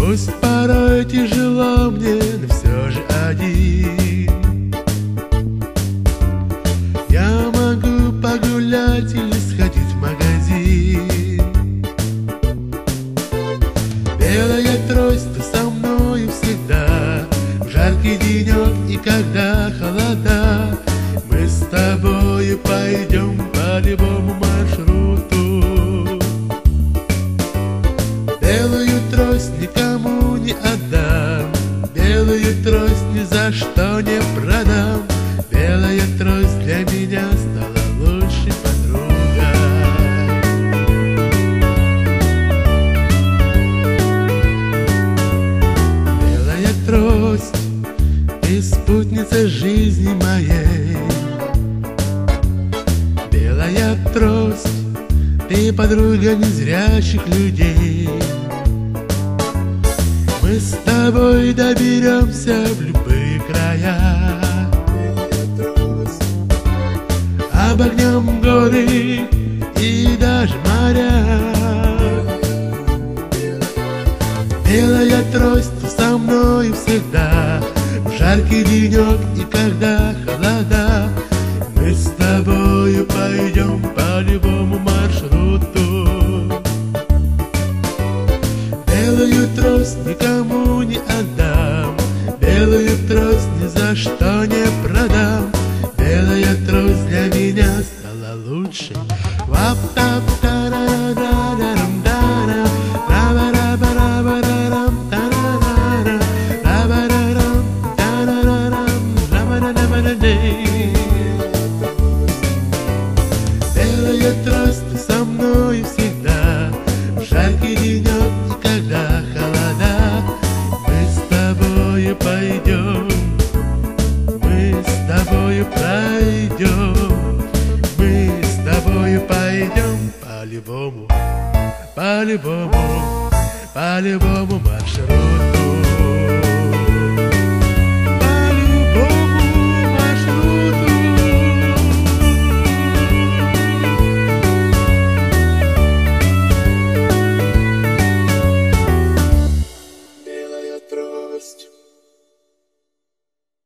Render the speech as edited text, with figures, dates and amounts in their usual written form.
Пусть порой тяжело мне, но все же один. Я могу погулять или сходить в магазин. Белая трость, ты со мною всегда, в жаркий денек и когда холода. Мы с тобою пойдем по любому маршруту. Белую трость никому не отдам, белую трость ни за что не продам. Белая трость для меня стала лучшей подругой. Белая трость, ты спутница жизни моей. Белая трость, ты подруга незрячих людей. Мы с тобой доберемся в любые края, обогнем горы и даже моря. Белая трость, ты со мной всегда, в жаркий денек и когда холода. Мы с тобою пойдем по любому маршруту. Белую трость никому не отдам, белую трость ни за что не продам. Белая трость для меня стала лучшей. Белая трость, ты со мной всегда, в жаркий денек и когда холода. Мы с тобою пойдем, мы с тобою пройдем, мы с тобою пойдем по любому маршруту.